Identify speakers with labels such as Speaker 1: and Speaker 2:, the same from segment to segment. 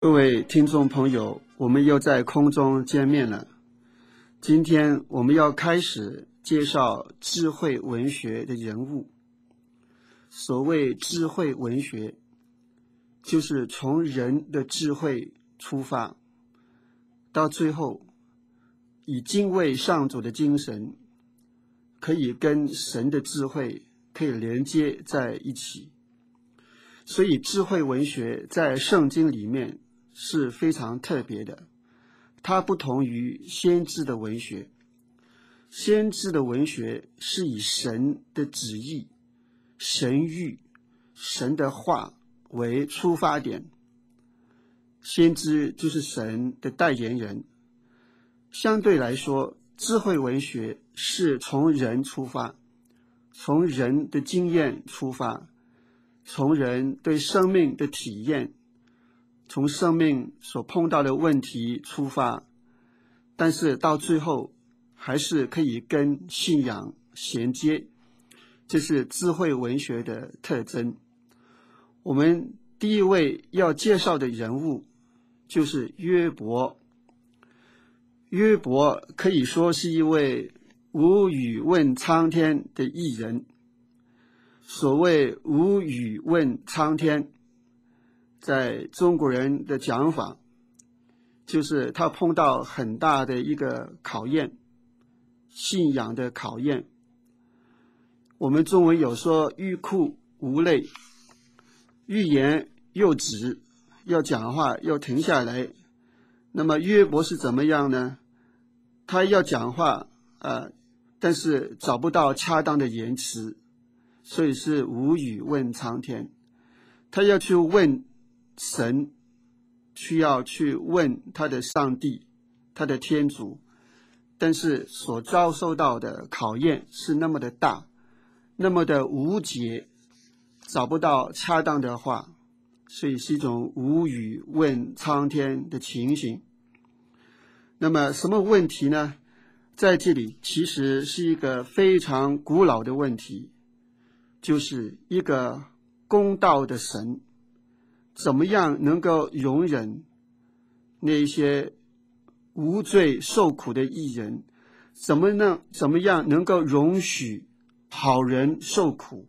Speaker 1: 各位听众朋友，我们又在空中见面了。今天我们要开始介绍智慧文学的人物。所谓智慧文学，就是从人的智慧出发，到最后以敬畏上主的精神，可以跟神的智慧可以连接在一起。所以智慧文学在圣经里面是非常特别的，它不同于先知的文学。先知的文学是以神的旨意、神谕、神的话为出发点，先知就是神的代言人。相对来说，智慧文学是从人出发，从人的经验出发，从人对生命的体验，从生命所碰到的问题出发，但是到最后还是可以跟信仰衔接，这是智慧文学的特征。我们第一位要介绍的人物就是约伯。约伯可以说是一位无语问苍天的艺人。所谓无语问苍天，在中国人的讲法，就是他碰到很大的一个考验，信仰的考验。我们中文有说欲哭无泪，欲言又止，要讲话要停下来。那么约伯是怎么样呢？他要讲话但是找不到恰当的言辞，所以是无语问苍天。他要去问神，需要去问他的上帝，他的天主，但是所遭受到的考验是那么的大，那么的无解，找不到恰当的话，所以是一种无语问苍天的情形。那么什么问题呢？在这里其实是一个非常古老的问题，就是一个公道的神怎么样能够容忍那些无罪受苦的义人，怎么样能够容许好人受苦，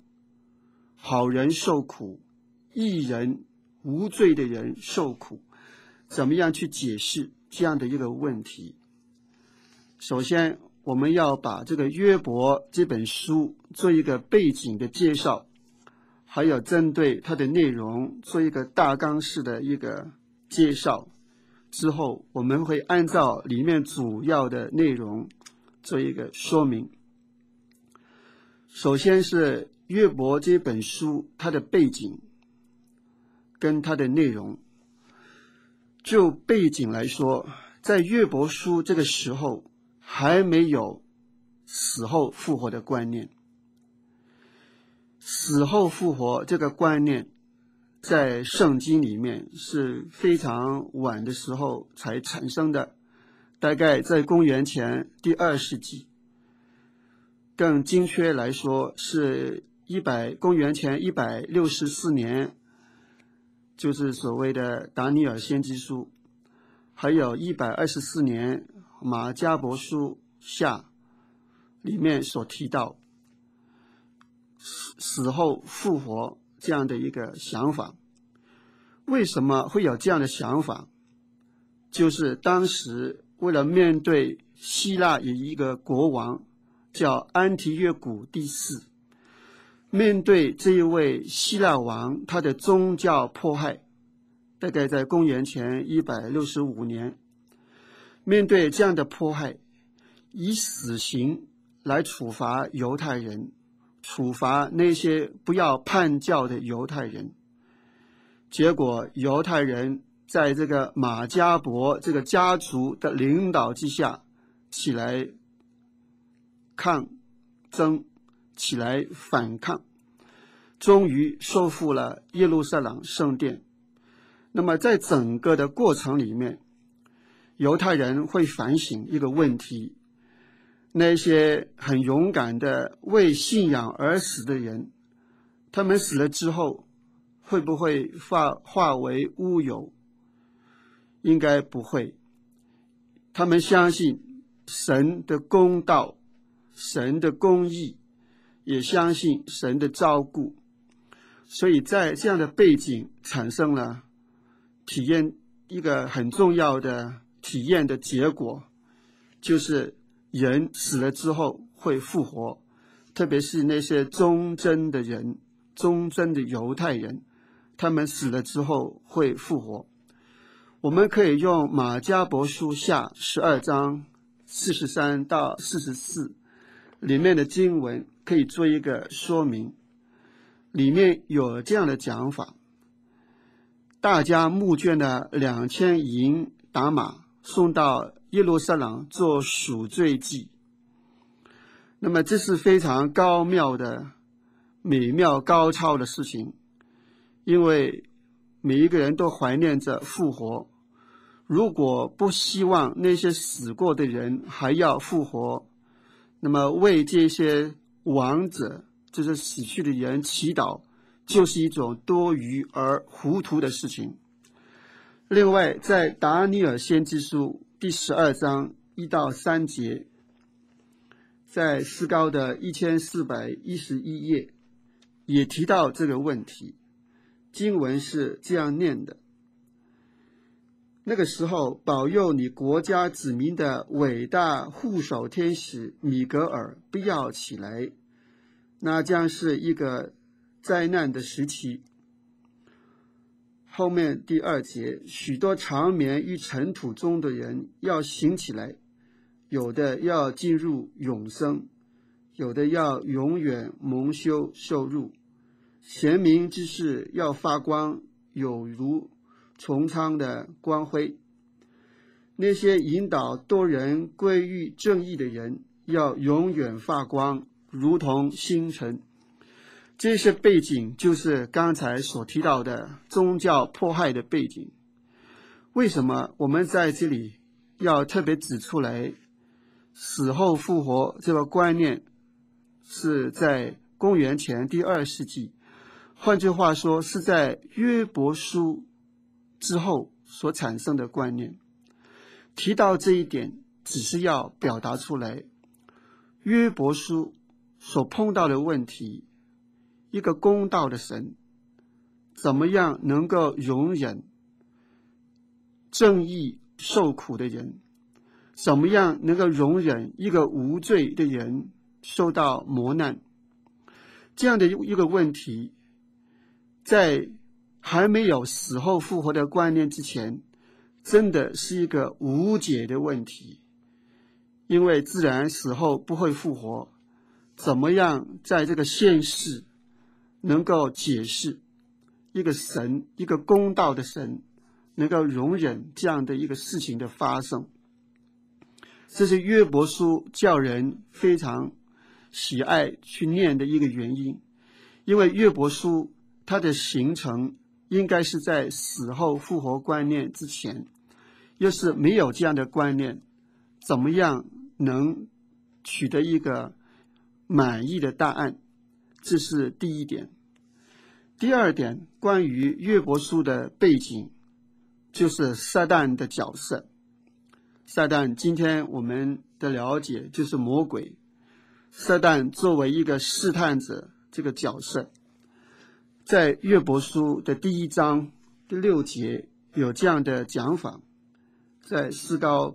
Speaker 1: 义人无罪的人受苦，怎么样去解释这样的一个问题？首先我们要把这个约伯这本书做一个背景的介绍，还有针对它的内容做一个大纲式的一个介绍，之后我们会按照里面主要的内容做一个说明。首先是约伯这本书它的背景跟它的内容。就背景来说，在约伯书这个时候还没有死后复活的观念。死后复活这个观念在圣经里面是非常晚的时候才产生的，大概在公元前第2世纪，更精确来说是公元前164年，就是所谓的达尼尔先知书，还有124年马加伯书下里面所提到死后复活这样的一个想法。为什么会有这样的想法？就是当时为了面对希腊有一个国王叫安提约古第4，面对这一位希腊王他的宗教迫害，大概在公元前165年，面对这样的迫害，以死刑来处罚犹太人，处罚那些不要叛教的犹太人。结果犹太人在这个马加伯这个家族的领导之下起来抗争，起来反抗，终于收复了耶路撒冷圣殿。那么在整个的过程里面，犹太人会反省一个问题，那些很勇敢的为信仰而死的人，他们死了之后会不会化为乌有？ 应该不会。他们相信神的公道，神的公义，也相信神的照顾。所以在这样的背景产生了体验一个很重要的体验的结果，就是人死了之后会复活，特别是那些忠贞的人，忠贞的犹太人，他们死了之后会复活。我们可以用马加伯书下12章43到44里面的经文可以做一个说明。里面有这样的讲法：大家募捐了2000银达马，送到耶路撒冷做赎罪祭。那么这是非常高妙的、美妙高超的事情，因为每一个人都怀念着复活。如果不希望那些死过的人还要复活，那么为这些亡者，就是死去的人祈祷，就是一种多余而糊涂的事情。另外，在达尼尔先知书第12章1到3节，在诗高的1411页也提到这个问题。经文是这样念的：那个时候，保佑你国家子民的伟大护守天使米格尔必要起来，那将是一个灾难的时期。后面第2节，许多长眠于尘土中的人要醒起来，有的要进入永生，有的要永远蒙羞受辱。贤明之士要发光，有如穹苍的光辉。那些引导多人归于正义的人，要永远发光，如同星辰。这些背景就是刚才所提到的宗教迫害的背景。为什么我们在这里要特别指出来，死后复活这个观念是在公元前第2世纪，换句话说，是在约伯书之后所产生的观念。提到这一点，只是要表达出来，约伯书所碰到的问题，一个公道的神怎么样能够容忍正义受苦的人，怎么样能够容忍一个无罪的人受到磨难。这样的一个问题，在还没有死后复活的观念之前，真的是一个无解的问题。因为自然死后不会复活，怎么样在这个现世能够解释一个神，一个公道的神能够容忍这样的一个事情的发生？这是约伯书叫人非常喜爱去念的一个原因。因为约伯书它的形成应该是在死后复活观念之前，要是没有这样的观念，怎么样能取得一个满意的答案？这是第一点。第二点，关于约伯书的背景，就是撒旦的角色。撒旦今天我们的了解就是魔鬼。撒旦作为一个试探者这个角色，在约伯书的第1章第6节有这样的讲法。在诗高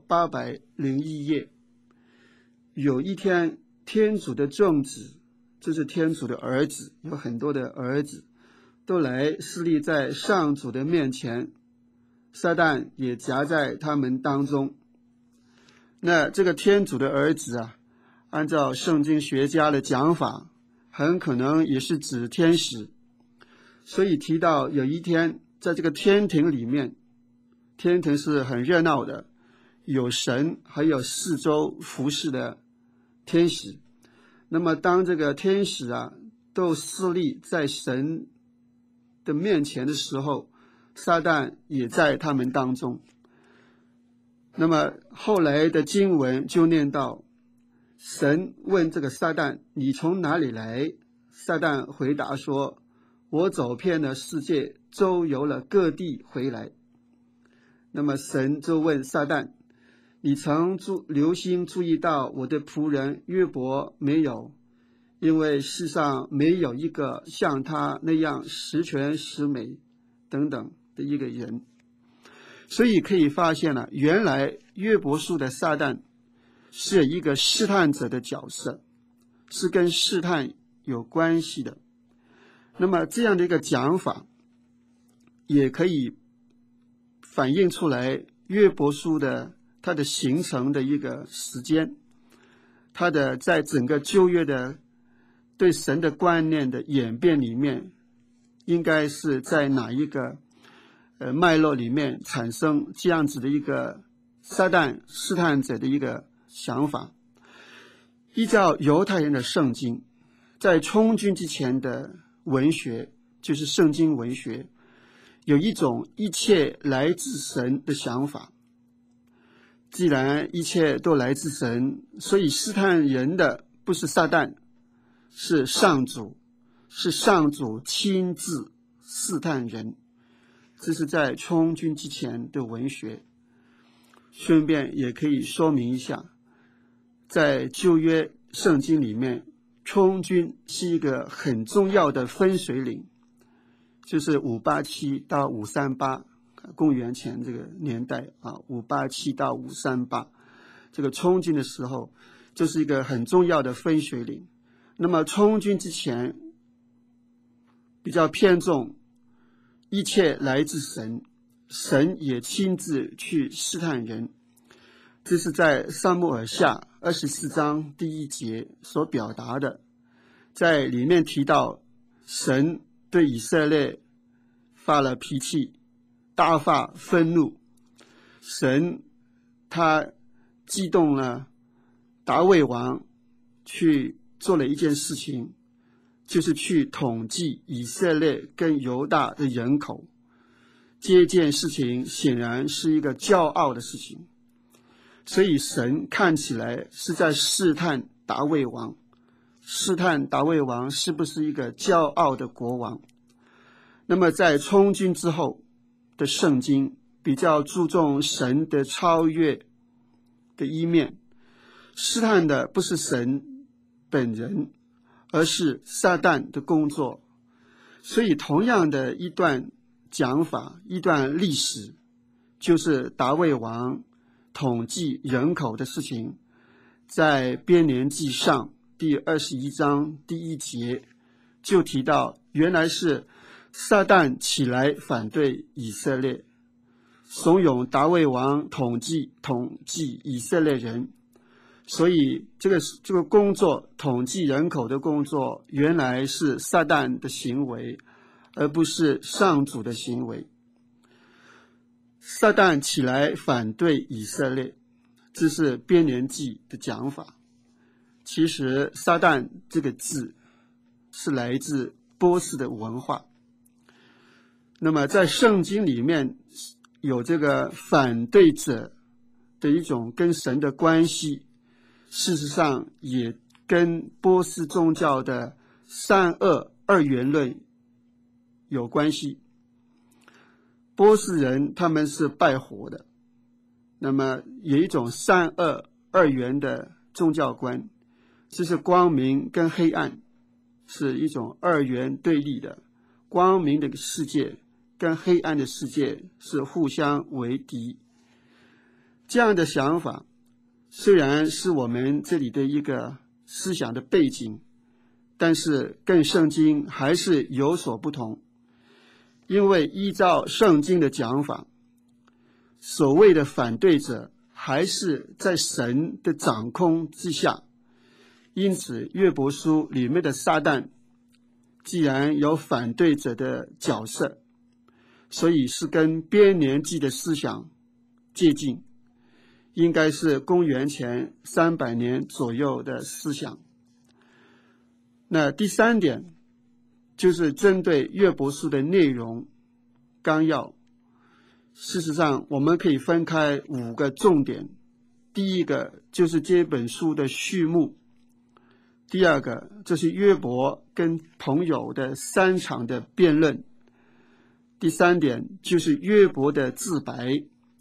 Speaker 1: 801页，有一天天主的众子，这是天主的儿子，有很多的儿子都来侍立在上主的面前，撒旦也夹在他们当中。那这个天主的儿子啊，按照圣经学家的讲法，很可能也是指天使。所以提到有一天在这个天庭里面，天庭是很热闹的，有神还有四周服侍的天使。那么当这个天使啊都侍立在神的面前的时候，撒旦也在他们当中。那么后来的经文就念到，神问这个撒旦，你从哪里来？撒旦回答说，我走遍了世界，周游了各地回来。 那么神就问撒旦，你曾留心注意到我的仆人约伯没有？因为世上没有一个像他那样十全十美等等的一个人。所以可以发现了，原来约伯书的撒旦是一个试探者的角色，是跟试探有关系的。那么这样的一个讲法也可以反映出来约伯书的它的形成的一个时间，它的在整个旧约的对神的观念的演变里面，应该是在哪一个脉络里面产生这样子的一个撒旦试探者的一个想法。依照犹太人的圣经，在充军之前的文学，就是圣经文学，有一种一切来自神的想法。既然一切都来自神，所以试探人的不是撒旦，是上主，是上主亲自试探人。这是在充军之前的文学。顺便也可以说明一下，在旧约圣经里面，充军是一个很重要的分水岭，就是587到538公元前这个年代587到538，这个充军的时候，就是一个很重要的分水岭。那么充军之前比较偏重一切来自神，神也亲自去试探人。这是在撒母耳下24章第1节所表达的，在里面提到神对以色列发了脾气，大发愤怒，神他激动了大卫王去做了一件事情，就是去统计以色列跟犹大的人口。这件事情显然是一个骄傲的事情，所以神看起来是在试探大卫王，试探大卫王是不是一个骄傲的国王。那么在充军之后的圣经比较注重神的超越的一面，试探的不是神本人，而是撒旦的工作。所以同样的一段讲法，一段历史，就是大卫王统计人口的事情，在编年记上第21章第1节就提到，原来是撒旦起来反对以色列，怂恿大卫王统计以色列人。所以这个工作，统计人口的工作，原来是撒旦的行为，而不是上主的行为。撒旦起来反对以色列，这是编年记的讲法。其实撒旦这个字是来自波斯的文化。那么在圣经里面有这个反对者的一种跟神的关系，事实上也跟波斯宗教的二元论有关系。波斯人他们是拜火的，那么有一种二元的宗教观，这是光明跟黑暗是一种二元对立的，光明的世界跟黑暗的世界是互相为敌。这样的想法虽然是我们这里的一个思想的背景，但是跟圣经还是有所不同。因为依照圣经的讲法，所谓的反对者还是在神的掌控之下，因此约伯书里面的撒旦既然有反对者的角色，所以是跟编年记的思想接近，应该是公元前300年左右的思想。那第三点就是针对约伯书的内容纲要，事实上我们可以分开5个重点。第一个就是这本书的序幕，第二个就是约伯跟朋友的3场的辩论，第三点就是约伯的自白，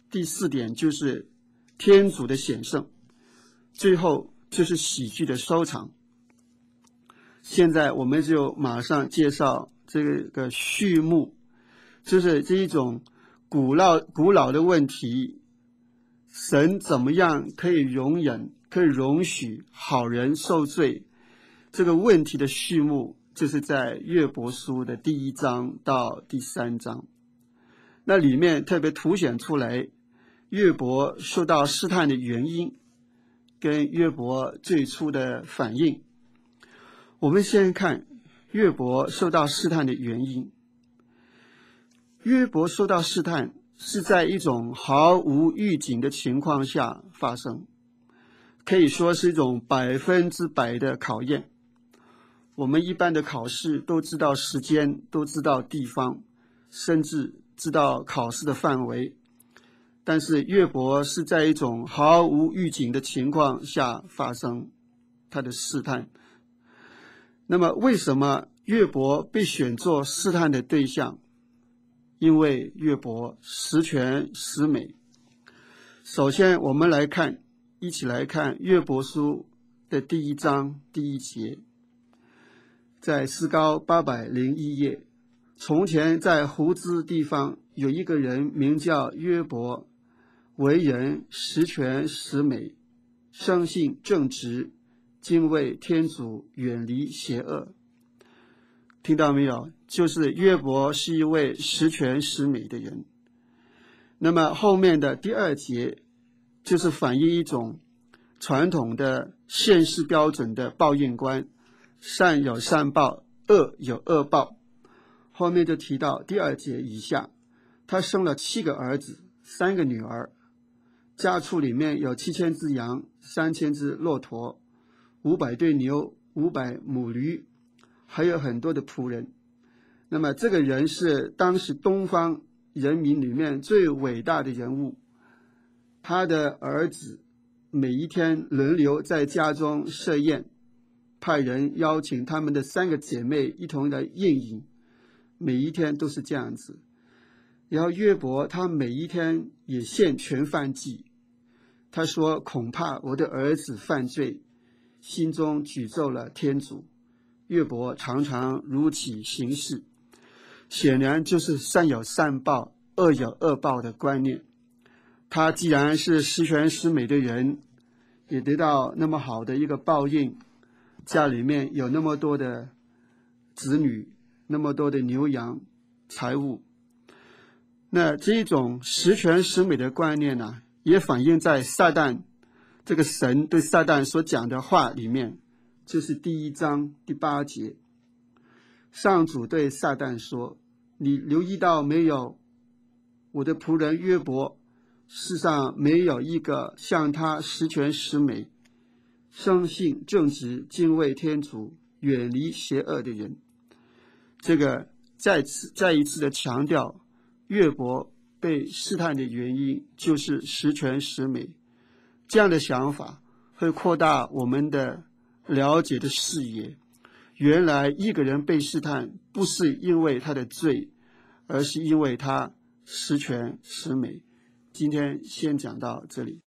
Speaker 1: 第4点就是天主的显圣，最后就是喜剧的收场。现在我们就马上介绍这个序幕，就是这一种古老的问题，神怎么样可以容忍、可以容许好人受罪？这个问题的序幕就是在约伯书的第1章到第3章。那里面特别凸显出来约伯受到试探的原因，跟约伯最初的反应。我们先看约伯受到试探的原因。约伯受到试探是在一种毫无预警的情况下发生，可以说是一种100%的考验。我们一般的考试都知道时间，都知道地方，甚至知道考试的范围，但是约伯是在一种毫无预警的情况下发生他的试探。那么为什么约伯被选作试探的对象？因为约伯十全十美。首先我们一起来看约伯书的第1章第1节，在诗高801页，从前在胡兹地方有一个人名叫约伯，为人十全十美，生性正直，敬畏天主，远离邪恶。听到没有？就是约伯是一位十全十美的人。那么后面的第2节就是反映一种传统的现世标准的报应观，善有善报，恶有恶报。后面就提到第2节以下，他生了7个儿子，3个女儿，家畜里面有7000只羊，3000只骆驼，500对牛，500母驴，还有很多的仆人。那么这个人是当时东方人民里面最伟大的人物，他的儿子每一天轮流在家中设宴，派人邀请他们的3个姐妹一同来宴饮，每一天都是这样子。然后约伯他每一天也献全燔祭，他说恐怕我的儿子犯罪，心中诅咒了天主。约伯常常如此行事，显然就是善有善报，恶有恶报的观念。他既然是十全十美的人，也得到那么好的一个报应，家里面有那么多的子女，那么多的牛羊财物。那这种十全十美的观念呢，也反映在撒旦这个神对撒旦所讲的话里面，就是第1章第8节。上主对撒旦说，你留意到没有，我的仆人约伯，世上没有一个像他十全十美，生性正直，敬畏天主，远离邪恶的人。这个再一次的强调，约伯被试探的原因就是十全十美。这样的想法会扩大我们的了解的视野。原来一个人被试探不是因为他的罪，而是因为他十全十美。今天先讲到这里。